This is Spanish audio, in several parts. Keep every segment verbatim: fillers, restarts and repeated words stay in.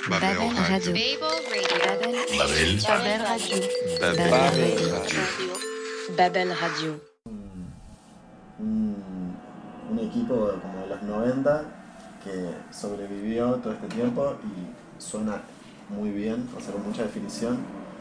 Babel Radio. Babel. Babel Radio. Babel. Babel Babel. Radio. Babel Radio. un, un equipo como de los noventa que sobrevivió todo este tiempo y suena muy bien, o sea, con mucha definición.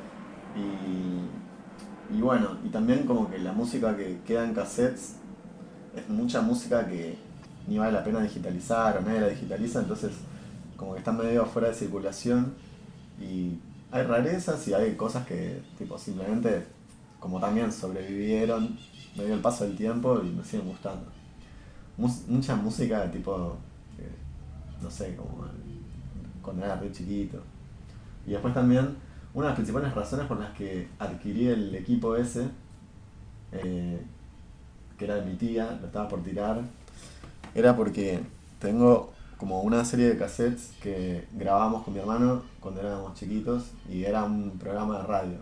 Y, y bueno, y también como que la música que queda en cassettes es mucha música que ni vale la pena digitalizar o nadie la digitaliza, entonces como que está medio fuera de circulación y hay rarezas y hay cosas que tipo simplemente como también sobrevivieron medio el paso del tiempo y me siguen gustando. Mus- mucha música tipo, eh, no sé, como cuando era re chiquito. Y después también, una de las principales razones por las que adquirí el equipo ese, eh, que era de mi tía, lo estaba por tirar, era porque tengo como una serie de cassettes que grabábamos con mi hermano cuando éramos chiquitos y era un programa de radio.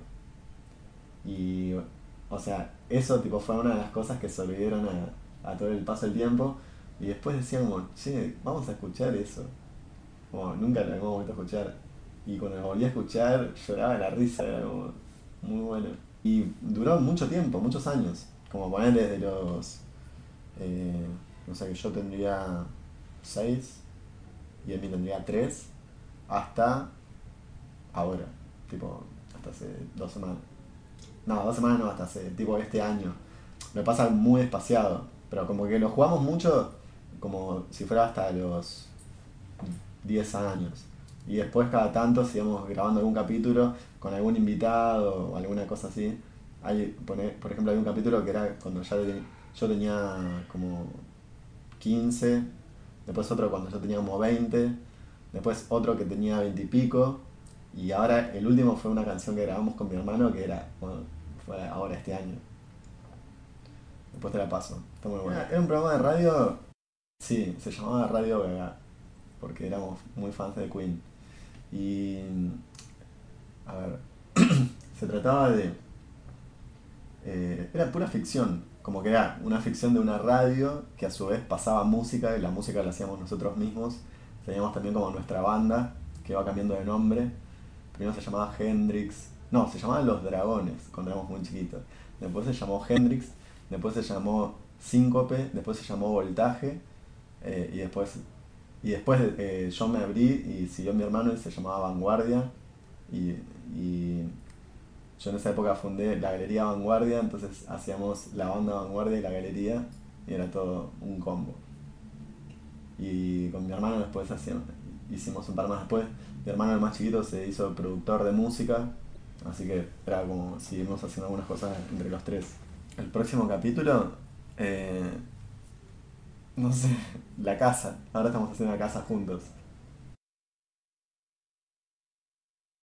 Y, o sea, eso tipo fue una de las cosas que sobrevivieron a, a todo el paso del tiempo. Y después decíamos, che, vamos a escuchar eso. Como nunca lo habíamos vuelto a escuchar. Y cuando lo volví a escuchar, lloraba de la risa, era como muy bueno. Y duró mucho tiempo, muchos años. Como poner desde los, eh, no sé, que yo tendría seis y Emi tendría tres hasta ahora. Tipo, hasta hace dos semanas. No, dos semanas no, hasta hace tipo este año. Me pasa muy espaciado, pero como que lo jugamos mucho como si fuera hasta los diez años. Y después cada tanto sigamos grabando algún capítulo con algún invitado o alguna cosa así. Hay, pone- por ejemplo, hay un capítulo que era cuando ya te- yo tenía como quince, después otro cuando yo tenía como veinte, después otro que tenía veinte y pico, y ahora el último fue una canción que grabamos con mi hermano que era, bueno, fue ahora este año. Después te la paso, está muy bueno. Era un programa de radio, sí, se llamaba Radio Gaga, porque éramos muy fans de Queen. Y, a ver, se trataba de... eh, era pura ficción, como que era una ficción de una radio que a su vez pasaba música y la música la hacíamos nosotros mismos. Teníamos también como nuestra banda, que va cambiando de nombre. Primero se llamaba Hendrix, no, se llamaban Los Dragones cuando éramos muy chiquitos. Después se llamó Hendrix, después se llamó Síncope, después se llamó Voltaje, eh, y después y después eh, yo me abrí y siguió mi hermano y se llamaba Vanguardia. Y, y yo en esa época fundé la Galería Vanguardia, entonces hacíamos la banda Vanguardia y la galería y era todo un combo. Y con mi hermano después hacíamos, hicimos un par más después. Mi hermano el más chiquito se hizo productor de música, así que era como seguimos haciendo algunas cosas entre los tres. El próximo capítulo, eh, no sé, la casa. Ahora estamos haciendo la casa juntos.